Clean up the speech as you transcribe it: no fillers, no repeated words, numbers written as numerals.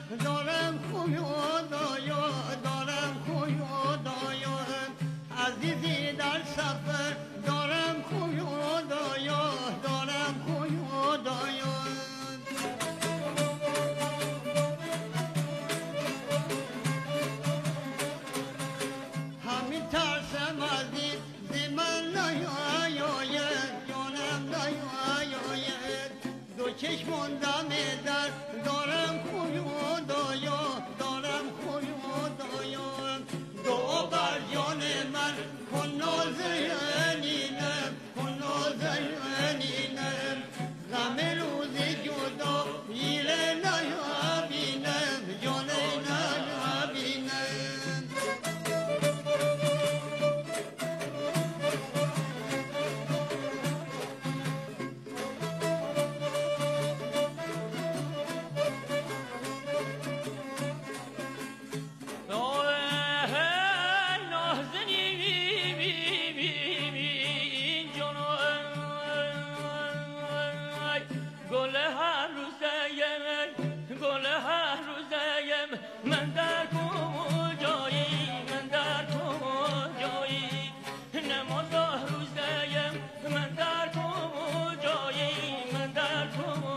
دارم خدایا دارم خدایا عزیزی در سفر دارم خدایا دارم خدایا همین ترسم از این زمن نیاید جانم نیاید دو چشمان دم در دارم خدایا دارم خدایا دعا بر جان من کن نازنینم کن نازنینم غم روز جدا میره نیابینم جان نیابینم گل هر روزیم من در کجایی من در کجایی نماز روزیم من در کجایی من در کجایی